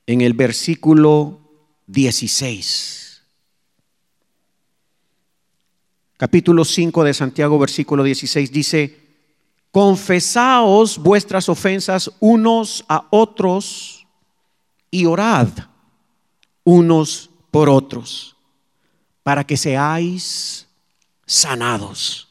en el versículo 16. Capítulo 5 de Santiago, versículo 16 dice: confesaos vuestras ofensas unos a otros y orad unos por otros para que seáis sanados.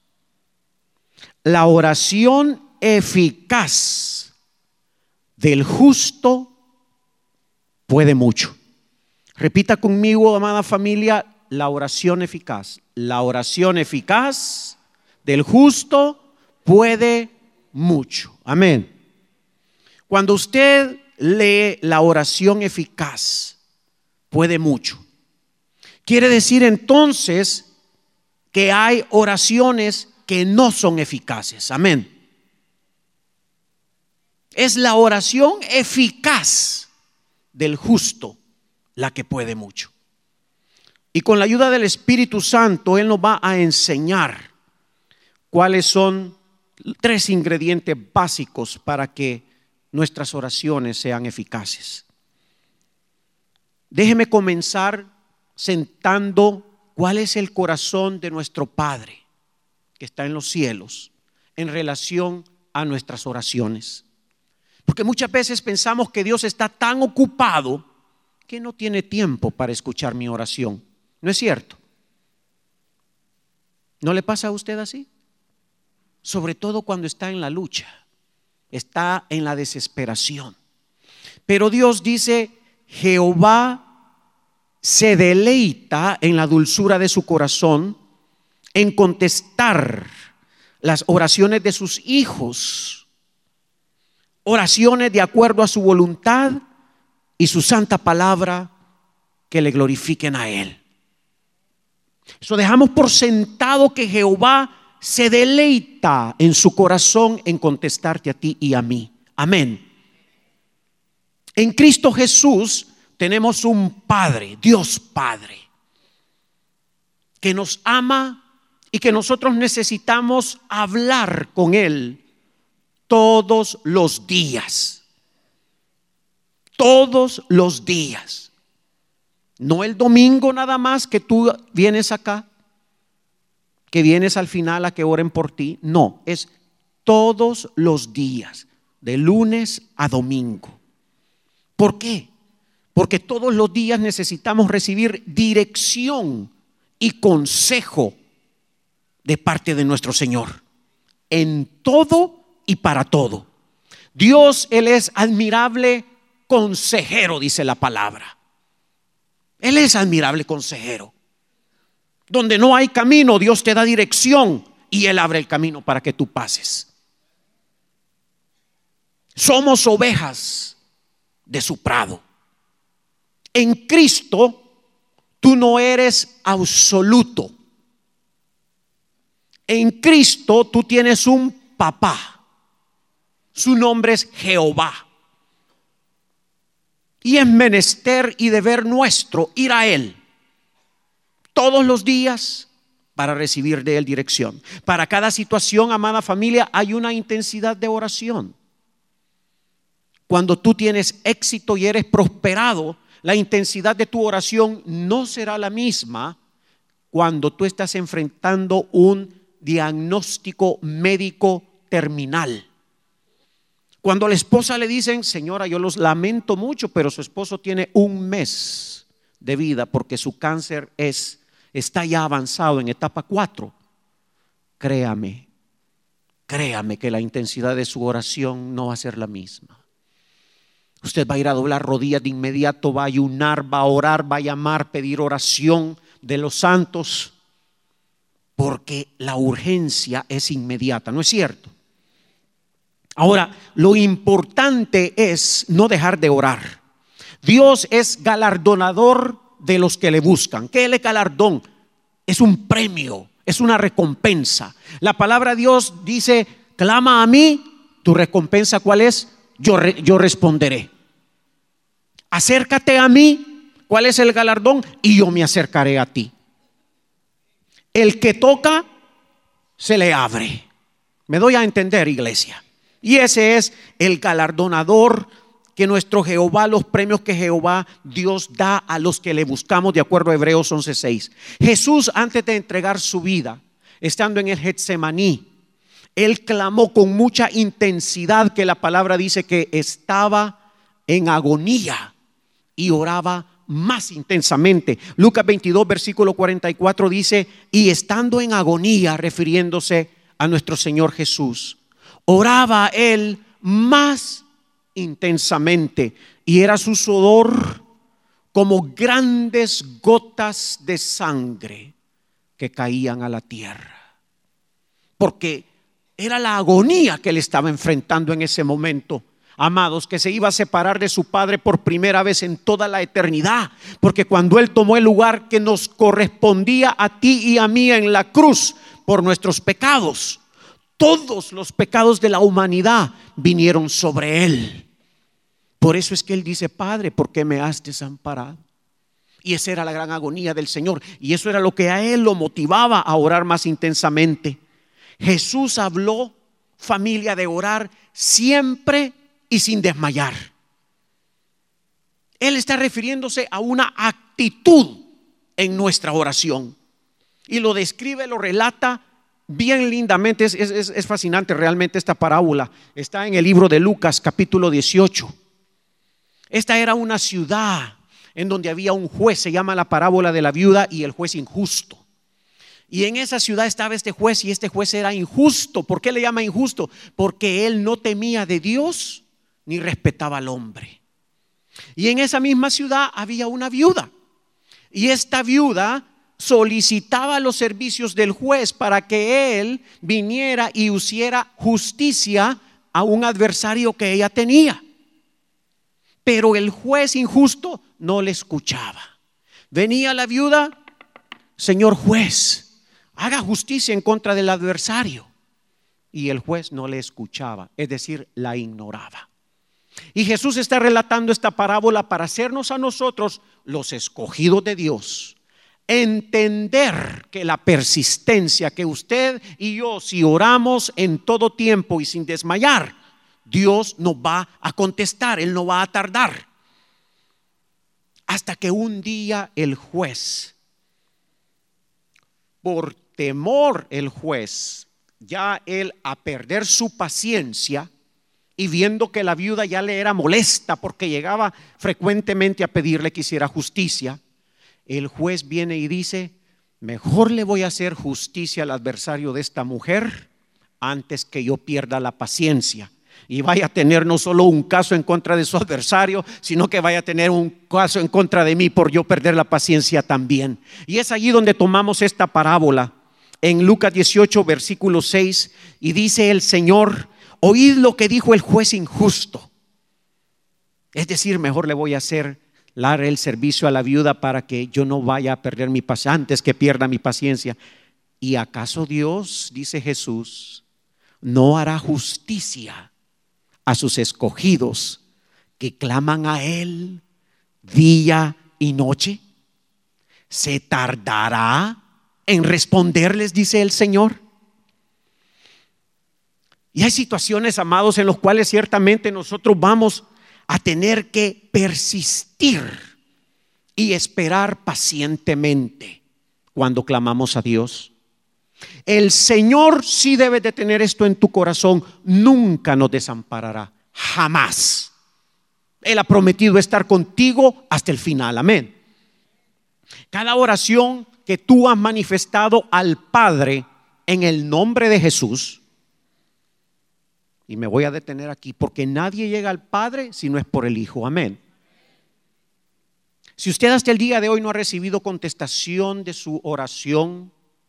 La oración eficaz del justo puede mucho. Repita conmigo, amada familia, la oración eficaz. La oración eficaz del justo puede mucho. Amén. Cuando usted lee la oración eficaz, puede mucho. Quiere decir entonces que hay oraciones que no son eficaces. Amén. Es la oración eficaz del justo la que puede mucho. Y con la ayuda del Espíritu Santo, Él nos va a enseñar cuáles son 3 ingredientes básicos para que nuestras oraciones sean eficaces. Déjeme comenzar sentando cuál es el corazón de nuestro Padre que está en los cielos en relación a nuestras oraciones. Porque muchas veces pensamos que Dios está tan ocupado que no tiene tiempo para escuchar mi oración. ¿No es cierto? ¿No le pasa a usted así? Sobre todo cuando está en la lucha, está en la desesperación. Pero Dios dice: Jehová se deleita en la dulzura de su corazón, en contestar las oraciones de sus hijos, oraciones de acuerdo a su voluntad y su santa palabra, que le glorifiquen a Él. Eso dejamos por sentado que Jehová se deleita en su corazón en contestarte a ti y a mí. Amén. En Cristo Jesús tenemos un Padre, Dios Padre, que nos ama y que nosotros necesitamos hablar con Él todos los días. Todos los días. No el domingo nada más que tú vienes acá, que vienes al final a que oren por ti. No, es todos los días, de lunes a domingo. ¿Por qué? Porque todos los días necesitamos recibir dirección y consejo de parte de nuestro Señor en todo y para todo. Dios, Él es admirable consejero, dice la palabra. Él es admirable consejero. Donde no hay camino, Dios te da dirección y Él abre el camino para que tú pases. Somos ovejas de su prado. En Cristo tú no eres absoluto. En Cristo tú tienes un papá. Su nombre es Jehová. Y es menester y deber nuestro ir a Él todos los días para recibir de Él dirección. Para cada situación, amada familia, hay una intensidad de oración. Cuando tú tienes éxito y eres prosperado, la intensidad de tu oración no será la misma cuando tú estás enfrentando un diagnóstico médico terminal. Cuando a la esposa le dicen: señora, yo los lamento mucho, pero su esposo tiene 1 mes de vida porque su cáncer está ya avanzado en etapa 4. Créame que la intensidad de su oración no va a ser la misma. Usted va a ir a doblar rodillas de inmediato, va a ayunar, va a orar, va a llamar, pedir oración de los santos, porque la urgencia es inmediata, ¿no es cierto? Ahora, lo importante es no dejar de orar. Dios es galardonador de los que le buscan. ¿Qué es el galardón? Es un premio, es una recompensa. La palabra de Dios dice: clama a mí, tu recompensa ¿cuál es? Yo responderé. Acércate a mí, ¿cuál es el galardón? Y yo me acercaré a ti. El que toca, se le abre. Me doy a entender, iglesia. Y ese es el galardonador que nuestro Jehová, los premios que Jehová Dios da a los que le buscamos, de acuerdo a Hebreos 11:6. Jesús, antes de entregar su vida, estando en el Getsemaní, Él clamó con mucha intensidad, que la palabra dice que estaba en agonía y oraba más intensamente. Lucas 22 versículo 44 dice: y estando en agonía, refiriéndose a nuestro Señor Jesús, oraba Él más intensamente, y era su sudor como grandes gotas de sangre que caían a la tierra, porque era la agonía que él estaba enfrentando en ese momento, amados, que se iba a separar de su Padre por primera vez en toda la eternidad, porque cuando él tomó el lugar que nos correspondía a ti y a mí en la cruz por nuestros pecados, todos los pecados de la humanidad vinieron sobre él. Por eso es que él dice: Padre, ¿por qué me has desamparado? Y esa era la gran agonía del Señor, y eso era lo que a él lo motivaba a orar más intensamente. Jesús habló, familia, de orar siempre y sin desmayar. Él está refiriéndose a una actitud en nuestra oración, y lo describe, lo relata bien lindamente. Es fascinante realmente esta parábola. Está en el libro de Lucas capítulo 18. Esta era una ciudad en donde había un juez, se llama la parábola de la viuda y el juez injusto. Y en esa ciudad estaba este juez, y este juez era injusto. ¿Por qué le llama injusto? Porque él no temía de Dios ni respetaba al hombre. Y en esa misma ciudad había una viuda, y esta viuda solicitaba los servicios del juez para que él viniera y hiciera justicia a un adversario que ella tenía. Pero el juez injusto no le escuchaba. Venía la viuda: señor juez, haga justicia en contra del adversario. Y el juez no le escuchaba, es decir, la ignoraba. Y Jesús está relatando esta parábola para hacernos a nosotros, los escogidos de Dios, entender que la persistencia, que usted y yo, si oramos en todo tiempo y sin desmayar, Dios nos va a contestar. Él no va a tardar, hasta que un día el juez, por temor el juez, ya él a perder su paciencia, y viendo que la viuda ya le era molesta porque llegaba frecuentemente a pedirle que hiciera justicia, el juez viene y dice: mejor le voy a hacer justicia al adversario de esta mujer antes que yo pierda la paciencia y vaya a tener no solo un caso en contra de su adversario, sino que vaya a tener un caso en contra de mí por yo perder la paciencia también. Y es allí donde tomamos esta parábola en Lucas 18 versículo 6, y dice el Señor: oíd lo que dijo el juez injusto. Es decir, mejor le voy a hacer dar el servicio a la viuda para que yo no vaya a perder mi paciencia, antes que pierda mi paciencia. ¿Y acaso Dios, dice Jesús, no hará justicia a sus escogidos que claman a Él día y noche? ¿Se tardará en responderles?, dice el Señor. Y hay situaciones, amados, en las cuales ciertamente nosotros vamos a tener que persistir y esperar pacientemente cuando clamamos a Dios. El Señor sí debe de tener esto en tu corazón: nunca nos desamparará, jamás. Él ha prometido estar contigo hasta el final, amén. Cada oración que tú has manifestado al Padre en el nombre de Jesús, y me voy a detener aquí porque nadie llega al Padre si no es por el Hijo, amén. Si usted hasta el día de hoy no ha recibido contestación de su oración,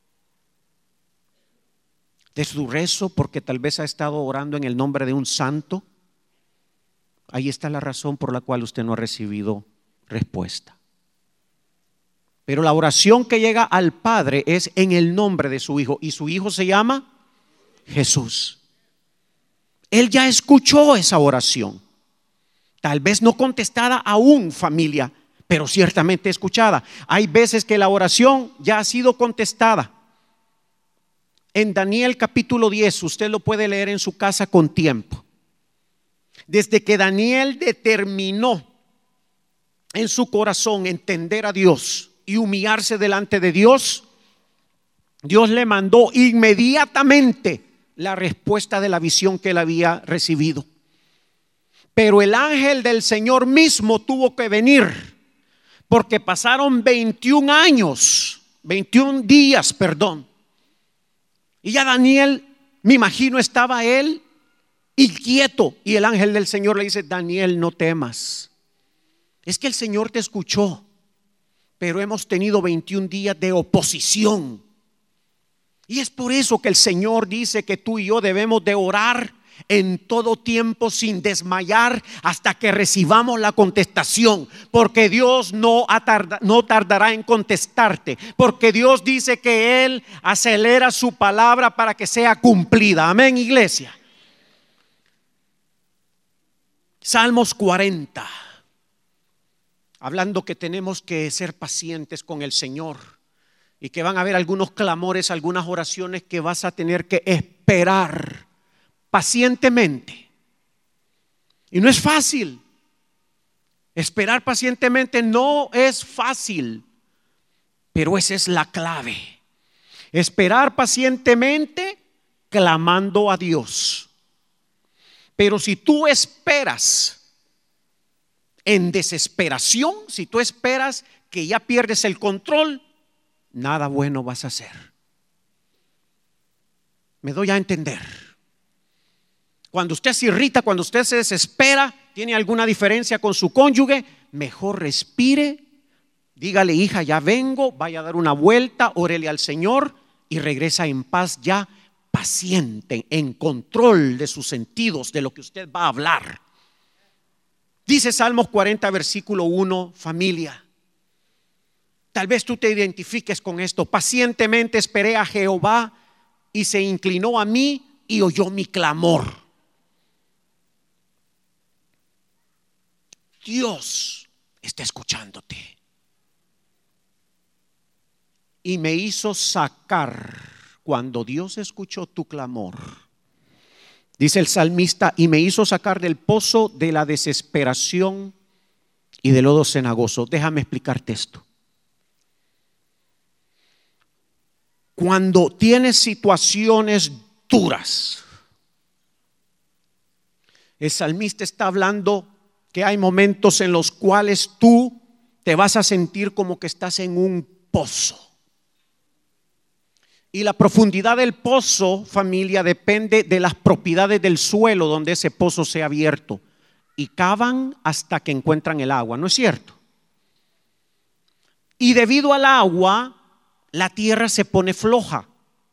de su rezo, porque tal vez ha estado orando en el nombre de un santo, ahí está la razón por la cual usted no ha recibido respuesta. Pero la oración que llega al Padre es en el nombre de su Hijo, y su Hijo se llama Jesús. Él ya escuchó esa oración, tal vez no contestada aún, familia, pero ciertamente escuchada. Hay veces que la oración ya ha sido contestada. En Daniel capítulo 10, usted lo puede leer en su casa con tiempo. Desde que Daniel determinó en su corazón entender a Dios y humillarse delante de Dios, Dios le mandó inmediatamente la respuesta de la visión que él había recibido. Pero el ángel del Señor mismo tuvo que venir, porque pasaron 21 días, y ya Daniel, me imagino, estaba él inquieto, y el ángel del Señor le dice: Daniel, no temas, es que el Señor te escuchó, pero hemos tenido 21 días de oposición. Y es por eso que el Señor dice que tú y yo debemos de orar en todo tiempo sin desmayar hasta que recibamos la contestación, porque Dios no tardará en contestarte, porque Dios dice que Él acelera su palabra para que sea cumplida. Amén, iglesia. Salmos 40, hablando que tenemos que ser pacientes con el Señor y que van a haber algunos clamores, algunas oraciones que vas a tener que esperar pacientemente. Y no es fácil. Esperar pacientemente no es fácil, pero esa es la clave. Esperar pacientemente clamando a Dios. Pero si tú esperas en desesperación, si tú esperas que ya pierdes el control, nada bueno vas a hacer. Me doy a entender. Cuando usted se irrita, cuando usted se desespera, tiene alguna diferencia con su cónyuge, mejor respire, dígale: hija, ya vengo, vaya a dar una vuelta, órele al Señor y regresa en paz, ya paciente, en control de sus sentidos, de lo que usted va a hablar. Dice Salmos 40, versículo 1, familia. Tal vez tú te identifiques con esto. Pacientemente esperé a Jehová y se inclinó a mí y oyó mi clamor. Dios está escuchándote y me hizo sacar. Cuando Dios escuchó tu clamor, dice el salmista, y me hizo sacar del pozo de la desesperación y del lodo cenagoso. Déjame explicarte esto. Cuando tienes situaciones duras, el salmista está hablando que hay momentos en los cuales tú te vas a sentir como que estás en un pozo. Y la profundidad del pozo, familia, depende de las propiedades del suelo donde ese pozo sea abierto. Y cavan hasta que encuentran el agua, ¿no es cierto? Y debido al agua, la tierra se pone floja.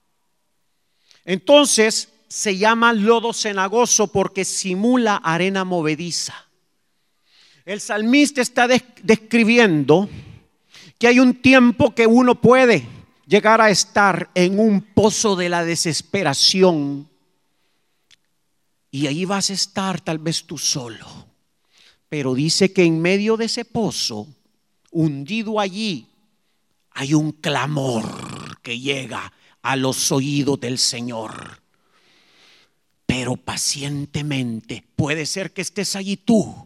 Entonces se llama lodo cenagoso porque simula arena movediza. El salmista está describiendo que hay un tiempo que uno puede llegar a estar en un pozo de la desesperación, y ahí vas a estar tal vez tú solo, pero dice que en medio de ese pozo, hundido allí, hay un clamor que llega a los oídos del Señor. Pero pacientemente, puede ser que estés allí tú: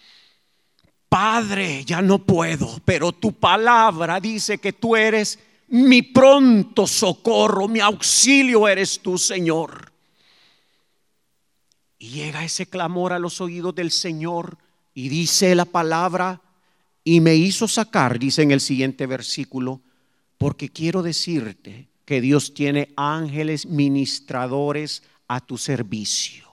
Padre, ya no puedo, pero tu palabra dice que tú eres mi pronto socorro, mi auxilio eres tú, Señor. Y llega ese clamor a los oídos del Señor y dice la palabra: y me hizo sacar, dice en el siguiente versículo, porque quiero decirte que Dios tiene ángeles ministradores a tu servicio.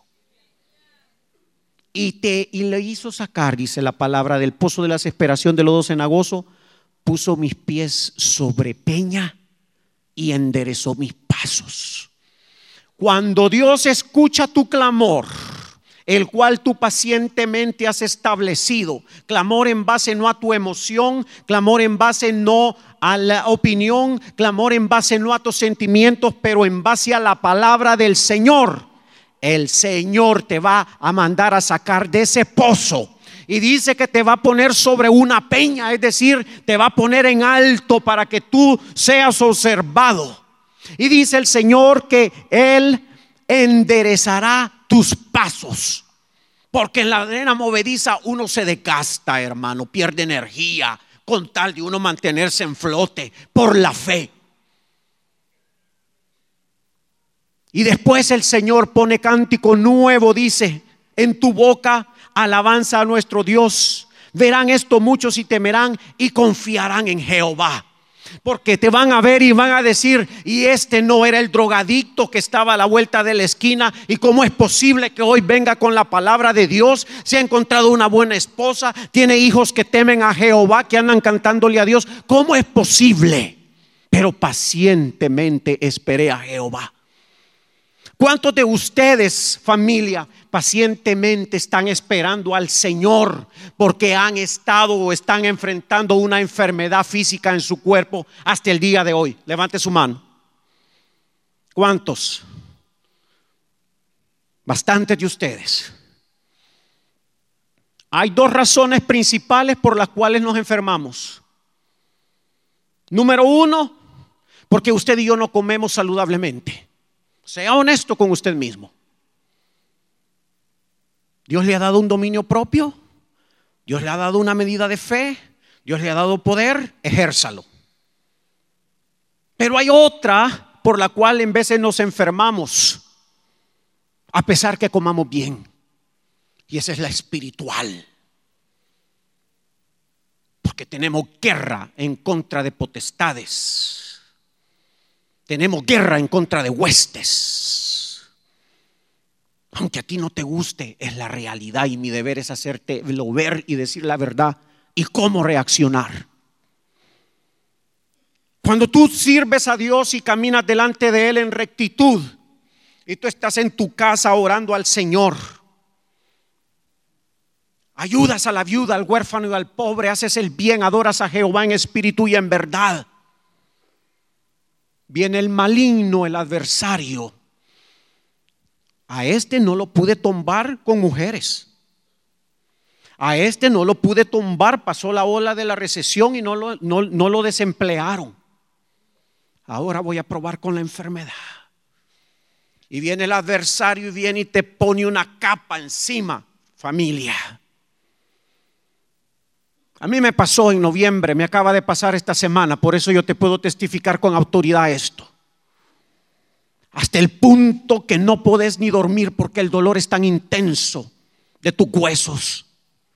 Y le hizo sacar, dice la palabra, del pozo de la desesperación, del lodo cenagoso. Puso mis pies sobre peña y enderezó mis pasos. Cuando Dios escucha tu clamor, el cual tú pacientemente has establecido, clamor en base no a tu emoción, clamor en base no a la opinión, clamor en base no a tus sentimientos, pero en base a la palabra del Señor, el Señor te va a mandar a sacar de ese pozo. Y dice que te va a poner sobre una peña, es decir, te va a poner en alto para que tú seas observado. Y dice el Señor que Él enderezará tus pasos. Porque en la arena movediza uno se desgasta, hermano, pierde energía con tal de uno mantenerse en flote por la fe. Y después el Señor pone cántico nuevo, dice: en tu boca alabanza a nuestro Dios. Verán esto muchos y temerán y confiarán en Jehová. Porque te van a ver y van a decir: y este no era el drogadicto que estaba a la vuelta de la esquina, y cómo es posible que hoy venga con la palabra de Dios, se ha encontrado una buena esposa, tiene hijos que temen a Jehová, que andan cantándole a Dios. ¿Cómo es posible? Pero pacientemente esperé a Jehová. ¿Cuántos de ustedes, familia, pacientemente están esperando al Señor porque han estado o están enfrentando una enfermedad física en su cuerpo hasta el día de hoy? Levante su mano. ¿Cuántos? Bastantes de ustedes. Hay dos razones principales por las cuales nos enfermamos. Número uno, porque usted y yo no comemos saludablemente. Sea honesto con usted mismo. Dios le ha dado un dominio propio, Dios le ha dado una medida de fe, Dios le ha dado poder, ejérzalo. Pero hay otra por la cual en veces nos enfermamos, a pesar que comamos bien, y esa es la espiritual. Porque tenemos guerra en contra de potestades. Tenemos guerra en contra de huestes. Aunque a ti no te guste, es la realidad, y mi deber es hacerte lo ver y decir la verdad y cómo reaccionar. Cuando tú sirves a Dios y caminas delante de Él en rectitud, y tú estás en tu casa orando al Señor, ayudas a la viuda, al huérfano y al pobre, haces el bien, adoras a Jehová en espíritu y en verdad, viene el maligno, el adversario. A este no lo pude tumbar con mujeres. A este no lo pude tumbar, pasó la ola de la recesión y no lo desemplearon. Ahora voy a probar con la enfermedad. Y viene el adversario y viene y te pone una capa encima, familia. A mí me pasó en noviembre, me acaba de pasar esta semana, por eso yo te puedo testificar con autoridad esto. Hasta el punto que no podés ni dormir porque el dolor es tan intenso de tus huesos.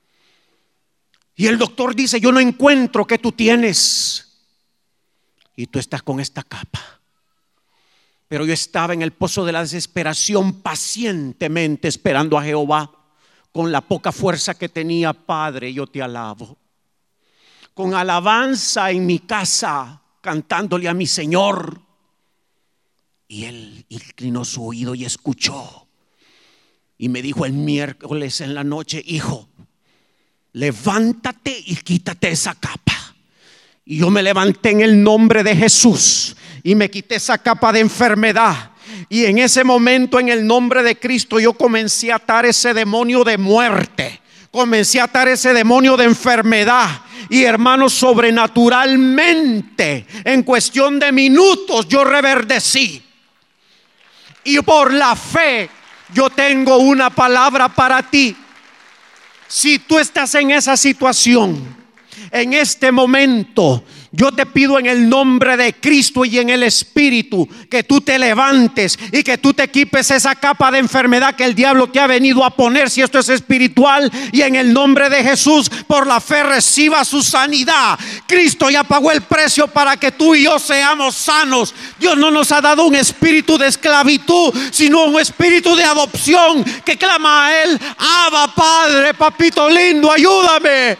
Y el doctor dice: yo no encuentro qué tú tienes. Y tú estás con esta capa. Pero yo estaba en el pozo de la desesperación, pacientemente esperando a Jehová. Con la poca fuerza que tenía: Padre, yo te alabo. Con alabanza en mi casa, cantándole a mi Señor. Y Él inclinó su oído y escuchó. Y me dijo el miércoles en la noche: hijo, levántate y quítate esa capa. Y yo me levanté en el nombre de Jesús y me quité esa capa de enfermedad. Y en ese momento, en el nombre de Cristo, yo comencé a atar ese demonio de muerte. Comencé a atar ese demonio de enfermedad. Y hermanos, sobrenaturalmente, en cuestión de minutos, yo reverdecí. Y por la fe, yo tengo una palabra para ti. Si tú estás en esa situación, en este momento, yo te pido en el nombre de Cristo y en el Espíritu que tú te levantes y que tú te quites esa capa de enfermedad que el diablo te ha venido a poner, si esto es espiritual, y en el nombre de Jesús, por la fe, reciba su sanidad. Cristo ya pagó el precio para que tú y yo seamos sanos. Dios no nos ha dado un espíritu de esclavitud, sino un espíritu de adopción que clama a Él: Abba, Padre, papito lindo, ayúdame.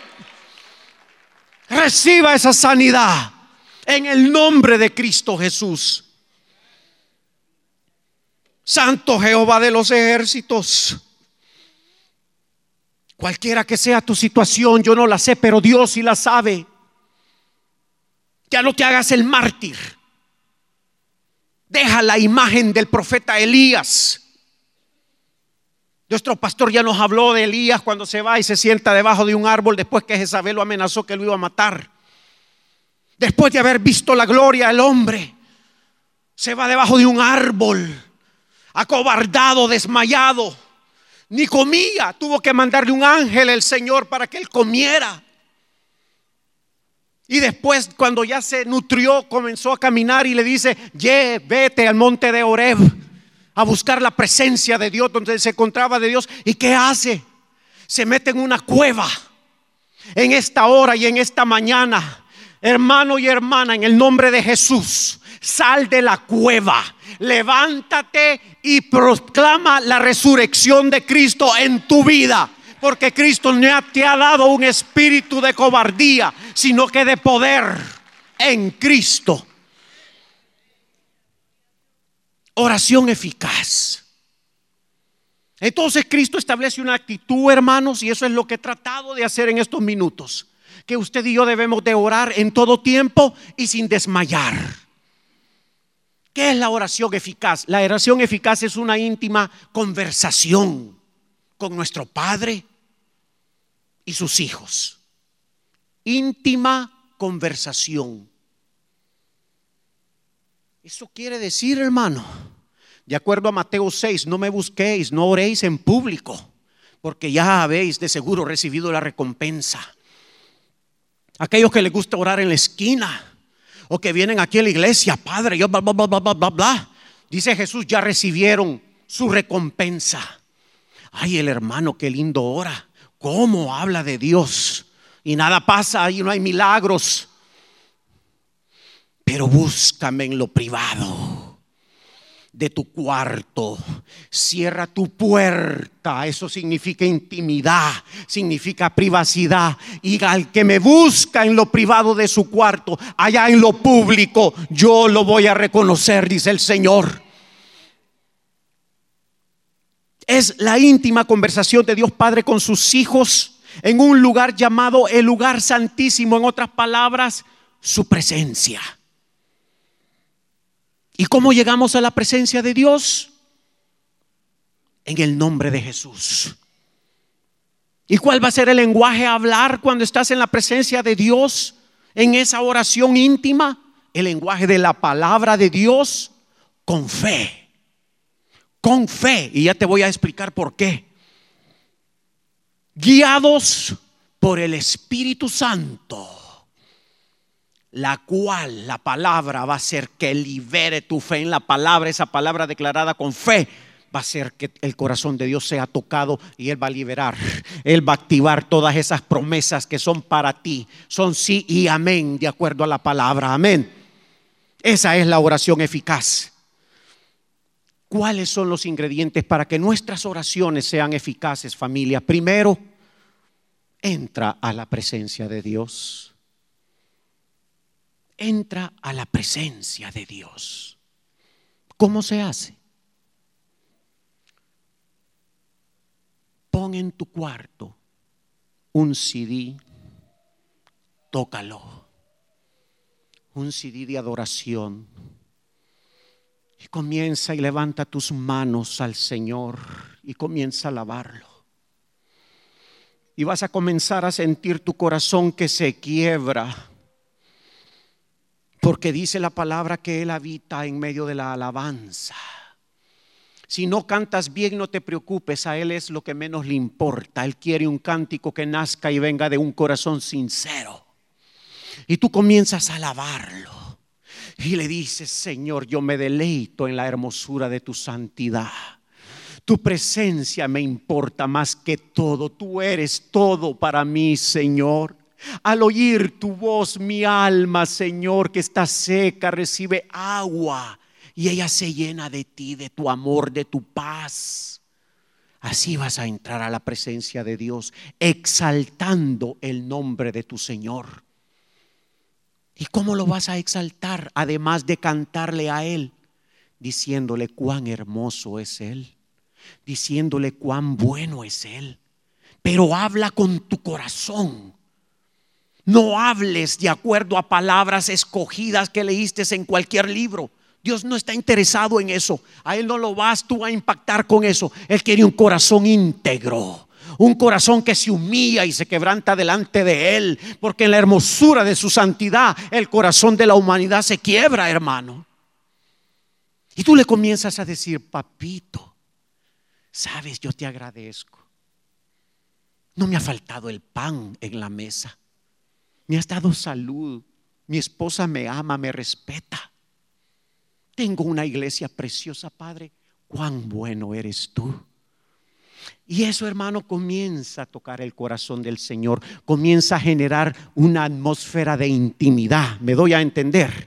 Reciba esa sanidad en el nombre de Cristo Jesús. Santo Jehová de los ejércitos, cualquiera que sea tu situación, yo no la sé, pero Dios sí la sabe. Ya no te hagas el mártir. Deja la imagen del profeta Elías. Nuestro pastor ya nos habló de Elías cuando se va y se sienta debajo de un árbol después que Jezabel lo amenazó que lo iba a matar. Después de haber visto la gloria, el hombre se va debajo de un árbol, acobardado, desmayado. ni comía. Tuvo que mandarle un ángel el Señor para que él comiera. Y después, cuando ya se nutrió, comenzó a caminar y le dice: vete al monte de Horeb a buscar la presencia de Dios, donde se encontraba de Dios. ¿Y qué hace? Se mete en una cueva. En esta hora y en esta mañana, hermano y hermana, en el nombre de Jesús, sal de la cueva, levántate y proclama la resurrección de Cristo en tu vida. Porque Cristo no te ha dado un espíritu de cobardía, sino que de poder en Cristo. Oración eficaz. Entonces Cristo establece una actitud, hermanos, y eso es lo que he tratado de hacer en estos minutos. Que usted y yo debemos de orar en todo tiempo y sin desmayar. ¿Qué es la oración eficaz? La oración eficaz es una íntima conversación con nuestro Padre y sus hijos. Íntima conversación. Eso quiere decir, hermano, de acuerdo a Mateo 6, no me busquéis, no oréis en público, porque ya habéis de seguro recibido la recompensa. Aquellos que les gusta orar en la esquina, o que vienen aquí a la iglesia: Padre, yo bla, bla, bla, bla, bla, bla. Dice Jesús: ya recibieron su recompensa. Ay, el hermano, qué lindo ora, cómo habla de Dios, y nada pasa, y no hay milagros. Pero búscame en lo privado de tu cuarto, cierra tu puerta. Eso significa intimidad, significa privacidad. Y al que me busca en lo privado de su cuarto, allá en lo público, yo lo voy a reconocer, dice el Señor. Es la íntima conversación de Dios Padre con sus hijos en un lugar llamado el lugar santísimo. En otras palabras, su presencia. ¿Y cómo llegamos a la presencia de Dios? En el nombre de Jesús. ¿Y cuál va a ser el lenguaje a hablar cuando estás en la presencia de Dios? En esa oración íntima, el lenguaje de la palabra de Dios, con fe. Con fe. Y ya te voy a explicar por qué. Guiados por el Espíritu Santo, la cual la palabra va a hacer que libere tu fe en la palabra. Esa palabra declarada con fe va a hacer que el corazón de Dios sea tocado, y Él va a liberar, Él va a activar todas esas promesas que son para ti. Son sí y amén, de acuerdo a la palabra. Amén. Esa es la oración eficaz. ¿Cuáles son los ingredientes para que nuestras oraciones sean eficaces, familia? Primero, entra a la presencia de Dios. Entra a la presencia de Dios. ¿Cómo se hace? Pon en tu cuarto un CD, tócalo, un CD de adoración, y comienza y levanta tus manos al Señor y comienza a alabarlo. Y vas a comenzar a sentir tu corazón que se quiebra, porque dice la palabra que Él habita en medio de la alabanza. Si no cantas bien, no te preocupes, a Él es lo que menos le importa. Él quiere un cántico que nazca y venga de un corazón sincero. Y tú comienzas a alabarlo y le dices: Señor, yo me deleito en la hermosura de tu santidad. Tu presencia me importa más que todo. Tú eres todo para mí, Señor. Al oír tu voz, mi alma, Señor, que está seca, recibe agua, y ella se llena de ti, de tu amor, de tu paz. Así vas a entrar a la presencia de Dios, exaltando el nombre de tu Señor. ¿Y cómo lo vas a exaltar? Además de cantarle a Él, diciéndole cuán hermoso es Él, diciéndole cuán bueno es Él. Pero habla con tu corazón. No hables de acuerdo a palabras escogidas que leíste en cualquier libro. Dios no está interesado en eso. A Él no lo vas tú a impactar con eso. Él quiere un corazón íntegro, un corazón que se humilla y se quebranta delante de Él, porque en la hermosura de su santidad el corazón de la humanidad se quiebra, hermano. Y tú le comienzas a decir: papito, Sabes, yo te agradezco. No me ha faltado el pan en la mesa. Me has dado salud. Mi esposa me ama, me respeta. Tengo una iglesia preciosa, Padre. Cuán bueno eres tú. Y eso, hermano, comienza a tocar el corazón del Señor. Comienza a generar una atmósfera de intimidad. ¿Me doy a entender?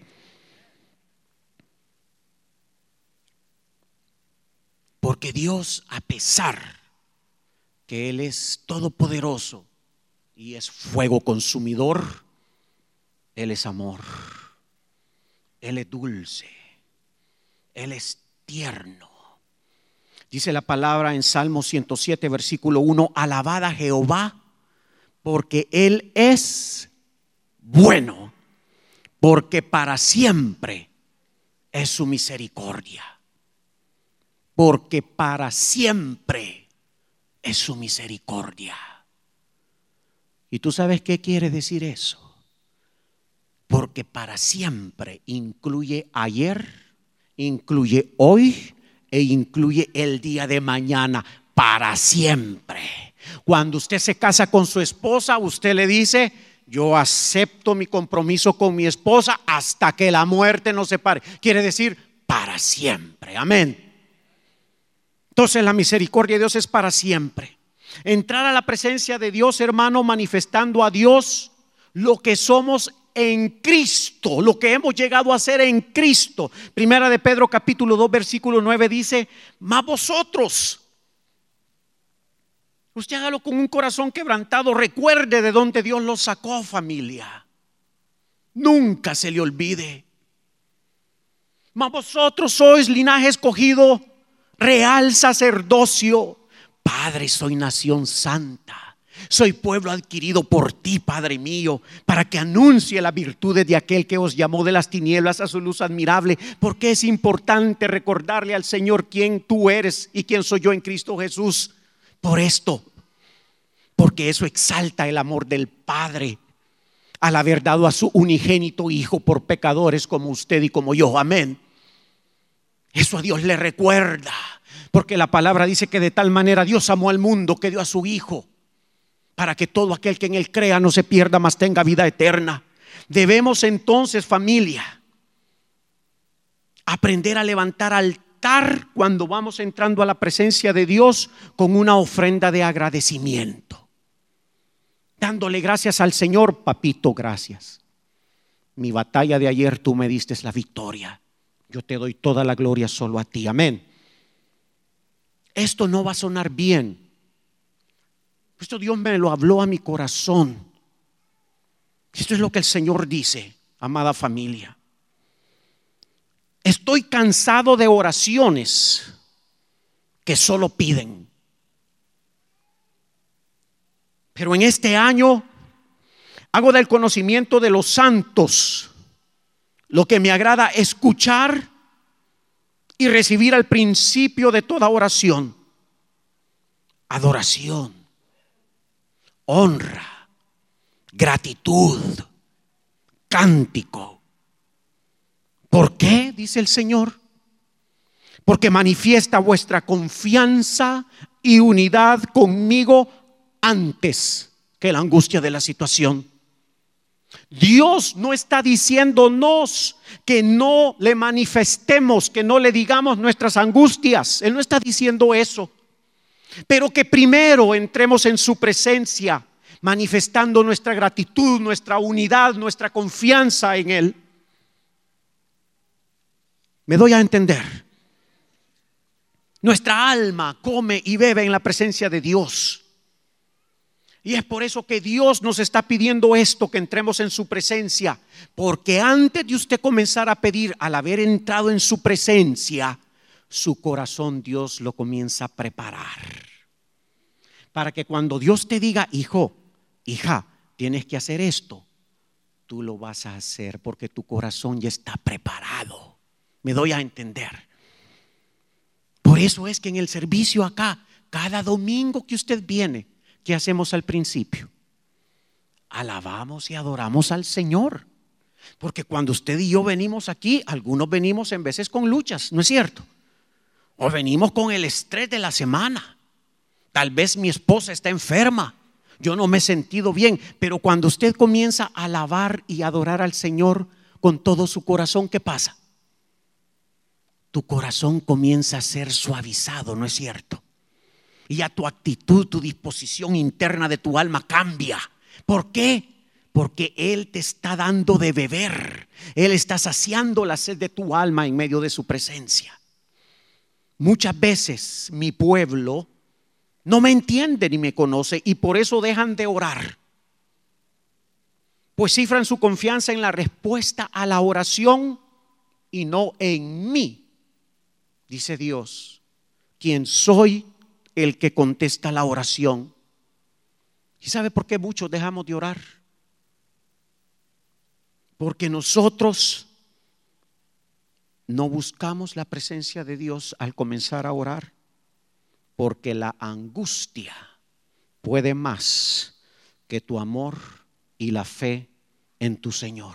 Porque Dios, a pesar que Él es todopoderoso y es fuego consumidor, Él es amor, Él es dulce, Él es tierno. Dice la palabra en Salmo 107, versículo 1: alabad a Jehová, porque Él es bueno, porque para siempre es su misericordia. Porque para siempre es su misericordia. ¿Y tú sabes qué quiere decir eso? Porque para siempre incluye ayer, incluye hoy e incluye el día de mañana. Para siempre. Cuando usted se casa con su esposa, usted le dice: yo acepto mi compromiso con mi esposa hasta que la muerte nos separe. Quiere decir para siempre. Amén. Entonces la misericordia de Dios es para siempre. Entrar a la presencia de Dios, hermano, manifestando a Dios lo que somos en Cristo, lo que hemos llegado a ser en Cristo. Primera de Pedro capítulo 2 versículo 9 dice: mas vosotros, usted hágalo con un corazón quebrantado, recuerde de dónde Dios lo sacó, familia. Nunca se le olvide. Mas vosotros sois linaje escogido, real sacerdocio, Padre, soy nación santa, soy pueblo adquirido por ti, Padre mío, para que anuncie las virtudes de aquel que os llamó de las tinieblas a su luz admirable. Porque es importante recordarle al Señor quién tú eres y quién soy yo en Cristo Jesús. Por esto, porque eso exalta el amor del Padre al haber dado a su unigénito Hijo por pecadores como usted y como yo. Amén. Eso a Dios le recuerda, porque la palabra dice que de tal manera Dios amó al mundo que dio a su Hijo, para que todo aquel que en Él crea no se pierda, mas tenga vida eterna. Debemos entonces, familia, aprender a levantar altar cuando vamos entrando a la presencia de Dios con una ofrenda de agradecimiento, dándole gracias al Señor. Papito, gracias. Mi batalla de ayer tú me diste la victoria. Yo te doy toda la gloria solo a ti. Amén. Esto no va a sonar bien. Esto Dios me lo habló a mi corazón. Esto es lo que el Señor dice, amada familia. Estoy cansado de oraciones que solo piden. Pero en este año hago del conocimiento de los santos lo que me agrada escuchar y recibir al principio de toda oración: adoración, honra, gratitud, cántico. ¿Por qué? Dice el Señor. Porque manifiesta vuestra confianza y unidad conmigo antes que la angustia de la situación. Dios no está diciéndonos que no le manifestemos, que no le digamos nuestras angustias. Él no está diciendo eso. Pero que primero entremos en su presencia, manifestando nuestra gratitud, nuestra unidad, nuestra confianza en Él. ¿Me doy a entender? Nuestra alma come y bebe en la presencia de Dios. Y es por eso que Dios nos está pidiendo esto, que entremos en su presencia. Porque antes de usted comenzar a pedir, al haber entrado en su presencia, su corazón Dios lo comienza a preparar. Para que cuando Dios te diga: hijo, hija, tienes que hacer esto, tú lo vas a hacer porque tu corazón ya está preparado. Me doy a entender. Por eso es que en el servicio acá, cada domingo que usted viene, ¿qué hacemos al principio? Alabamos y adoramos al Señor. Porque cuando usted y yo venimos aquí, algunos venimos en veces con luchas, ¿no es cierto? O venimos con el estrés de la semana. Tal vez mi esposa está enferma. Yo no me he sentido bien. Pero cuando usted comienza a alabar y adorar al Señor con todo su corazón, ¿qué pasa? Tu corazón comienza a ser suavizado, ¿no es cierto? Y ya tu actitud, tu disposición interna de tu alma cambia. ¿Por qué? Porque Él te está dando de beber. Él está saciando la sed de tu alma en medio de su presencia. Muchas veces mi pueblo no me entiende ni me conoce y por eso dejan de orar. Pues cifran su confianza en la respuesta a la oración y no en mí, dice Dios, quien soy el que contesta la oración. ¿Y sabe por qué muchos dejamos de orar? Porque nosotros no buscamos la presencia de Dios al comenzar a orar. Porque la angustia puede más que tu amor y la fe en tu Señor.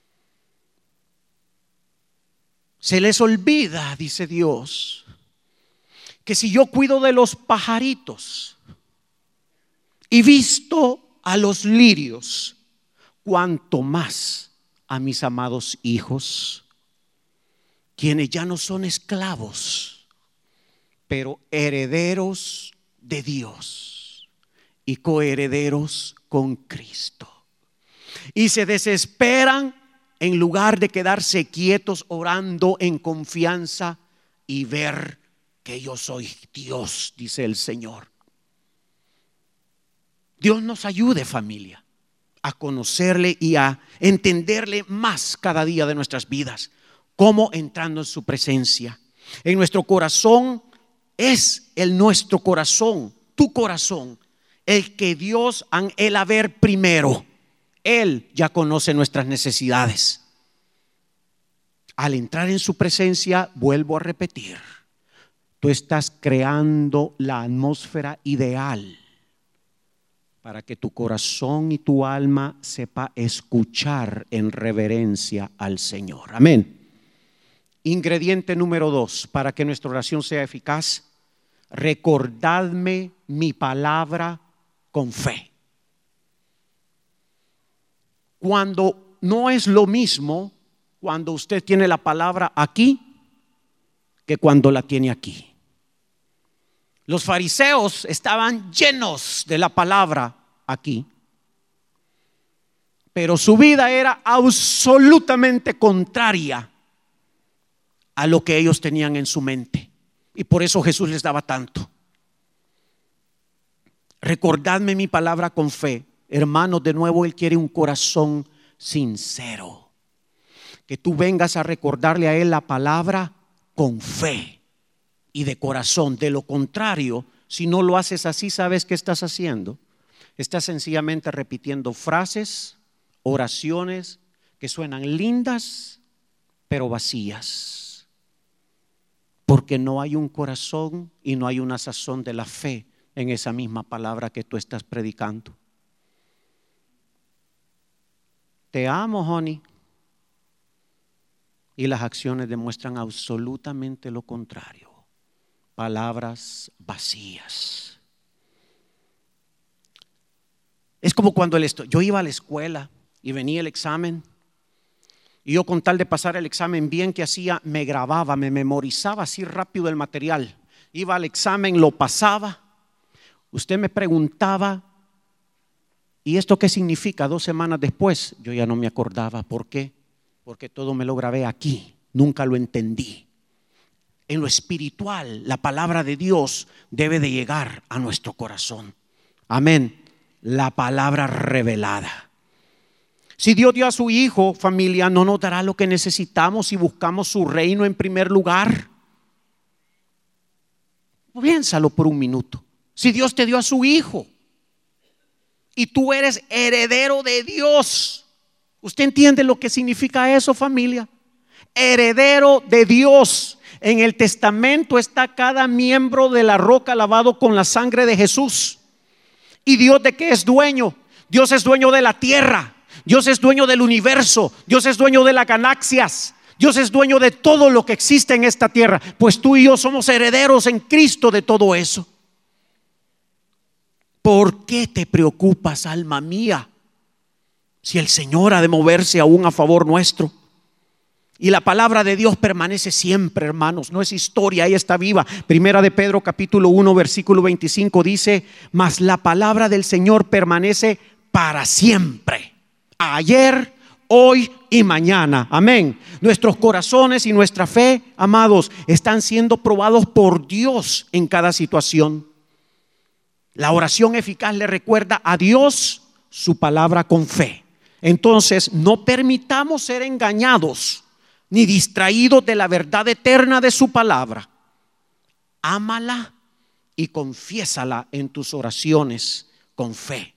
Se les olvida, dice Dios, que si yo cuido de los pajaritos y visto a los lirios, cuanto más a mis amados hijos, quienes ya no son esclavos, pero herederos de Dios y coherederos con Cristo. Y se desesperan en lugar de quedarse quietos orando en confianza y ver que yo soy Dios, dice el Señor. Dios nos ayude, familia, a conocerle y a entenderle más cada día de nuestras vidas. Cómo entrando en su presencia. En nuestro corazón es nuestro corazón, tu corazón, el que Dios anhela ver primero. Él ya conoce nuestras necesidades. Al entrar en su presencia, vuelvo a repetir, tú estás creando la atmósfera ideal para que tu corazón y tu alma sepa escuchar en reverencia al Señor. Amén. Ingrediente número 2 para que nuestra oración sea eficaz: recordadme mi palabra con fe. Cuando no es lo mismo cuando usted tiene la palabra aquí que cuando la tiene aquí. Los fariseos estaban llenos de la palabra aquí, pero su vida era absolutamente contraria a lo que ellos tenían en su mente. Y por eso Jesús les daba tanto. Recordadme mi palabra con fe. Hermanos, de nuevo Él quiere un corazón sincero. Que tú vengas a recordarle a Él la palabra con fe y de corazón. De lo contrario, si no lo haces así, ¿sabes qué estás haciendo? Estás sencillamente repitiendo frases, oraciones que suenan lindas, pero vacías. Porque no hay un corazón y no hay una sazón de la fe en esa misma palabra que tú estás predicando. Te amo, honey. Y las acciones demuestran absolutamente lo contrario. Palabras vacías. Es como cuando yo iba a la escuela y venía el examen. Y yo, con tal de pasar el examen bien, que hacía, me grababa, me memorizaba así rápido el material. Iba al examen, lo pasaba. Usted me preguntaba, ¿y esto qué significa? 2 semanas después, yo ya no me acordaba. ¿Por qué? Porque todo me lo grabé aquí, nunca lo entendí. En lo espiritual, la palabra de Dios debe de llegar a nuestro corazón. Amén. La palabra revelada. Si Dios dio a su Hijo, familia, ¿no nos dará lo que necesitamos si buscamos su reino en primer lugar? Piénsalo por un minuto. Si Dios te dio a su Hijo y tú eres heredero de Dios, ¿usted entiende lo que significa eso, familia? Heredero de Dios. En el testamento está cada miembro de la roca lavado con la sangre de Jesús. ¿Y Dios de qué es dueño? Dios es dueño de la tierra. Dios es dueño del universo. Dios es dueño de las galaxias. Dios es dueño de todo lo que existe en esta tierra, pues tú y yo somos herederos en Cristo de todo eso. ¿Por qué te preocupas, alma mía, si el Señor ha de moverse aún a favor nuestro? Y la palabra de Dios permanece siempre, hermanos, no es historia, ahí está viva. Primera de Pedro capítulo 1 versículo 25 dice: mas la palabra del Señor permanece para siempre, ayer, hoy y mañana. Amén. Nuestros corazones y nuestra fe, amados, están siendo probados por Dios en cada situación. La oración eficaz le recuerda a Dios su palabra con fe. Entonces, no permitamos ser engañados ni distraídos de la verdad eterna de su palabra. Ámala y confiésala en tus oraciones con fe.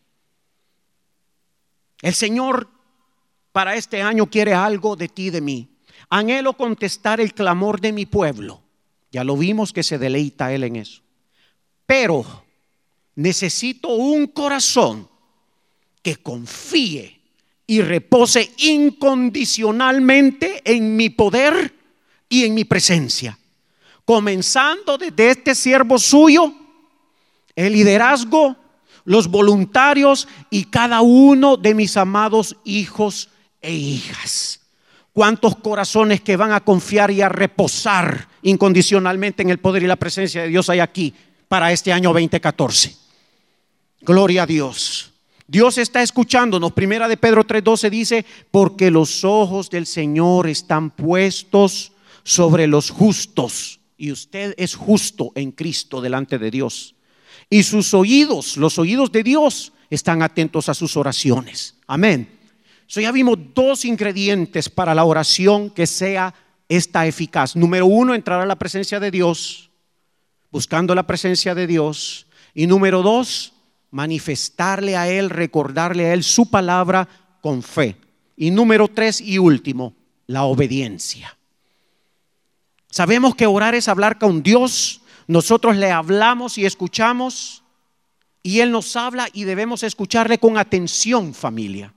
El Señor para este año quiere algo de ti y de mí. Anhelo contestar el clamor de mi pueblo. Ya lo vimos que se deleita Él en eso. Pero necesito un corazón que confíe y repose incondicionalmente en mi poder y en mi presencia. Comenzando desde este siervo suyo, el liderazgo, los voluntarios y cada uno de mis amados hijos e hijas. ¿Cuántos corazones que van a confiar y a reposar incondicionalmente en el poder y la presencia de Dios hay aquí para este año 2014? Gloria a Dios. Dios está escuchándonos. Primera de Pedro 3:12 dice: porque los ojos del Señor están puestos sobre los justos. Y usted es justo en Cristo delante de Dios. Y sus oídos, los oídos de Dios, están atentos a sus oraciones. Amén. Ya vimos dos ingredientes para la oración que sea esta eficaz. Número uno, entrar a la presencia de Dios, buscando la presencia de Dios. Y número dos, manifestarle a Él, recordarle a Él su palabra con fe. Y número tres y último, la obediencia. Sabemos que orar es hablar con Dios. Nosotros le hablamos y escuchamos, y Él nos habla y debemos escucharle con atención, familia.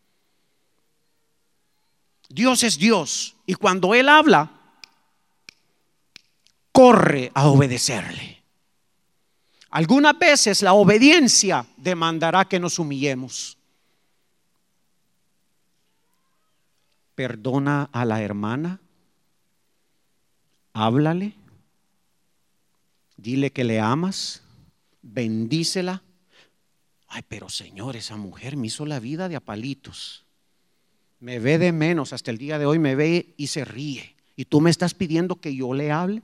Dios es Dios, y cuando Él habla, corre a obedecerle. Algunas veces la obediencia demandará que nos humillemos. Perdona a la hermana, háblale, dile que le amas, bendícela. Ay, pero Señor, esa mujer me hizo la vida de a palitos. Me ve de menos, hasta el día de hoy me ve y se ríe. ¿Y tú me estás pidiendo que yo le hable?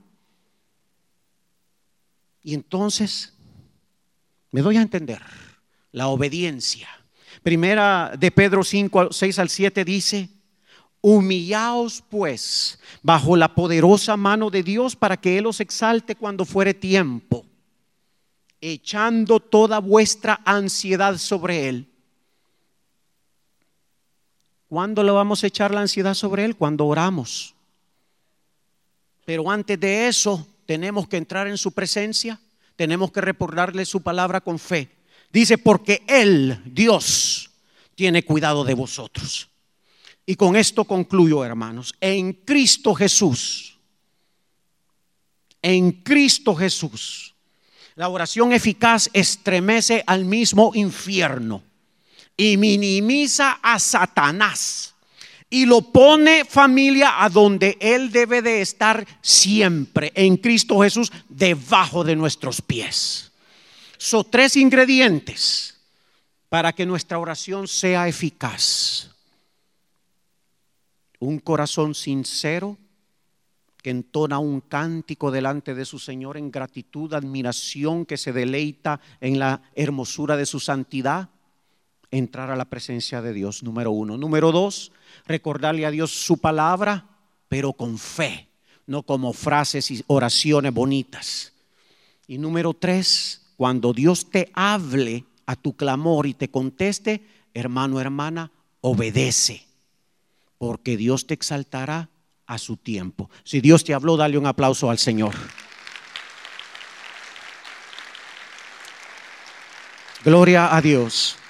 Y entonces me doy a entender la obediencia. Primera de Pedro 5, 6 al 7 dice: humillaos pues bajo la poderosa mano de Dios, para que Él os exalte cuando fuere tiempo, echando toda vuestra ansiedad sobre Él. ¿Cuándo le vamos a echar la ansiedad sobre Él? Cuando oramos. Pero antes de eso tenemos que entrar en su presencia. Tenemos que recordarle su palabra con fe. Dice: porque Él, Dios, tiene cuidado de vosotros. Y con esto concluyo, hermanos. En Cristo Jesús, la oración eficaz estremece al mismo infierno y minimiza a Satanás y lo pone, familia, a donde él debe de estar siempre, en Cristo Jesús, debajo de nuestros pies. Son tres ingredientes para que nuestra oración sea eficaz: un corazón sincero que entona un cántico delante de su Señor en gratitud, admiración, que se deleita en la hermosura de su santidad. Entrar a la presencia de Dios, número uno. Número dos, recordarle a Dios su palabra, pero con fe, no como frases y oraciones bonitas. Y número tres, cuando Dios te hable a tu clamor y te conteste, hermano, hermana, obedece, porque Dios te exaltará a su tiempo. Si Dios te habló, dale un aplauso al Señor. Gloria a Dios.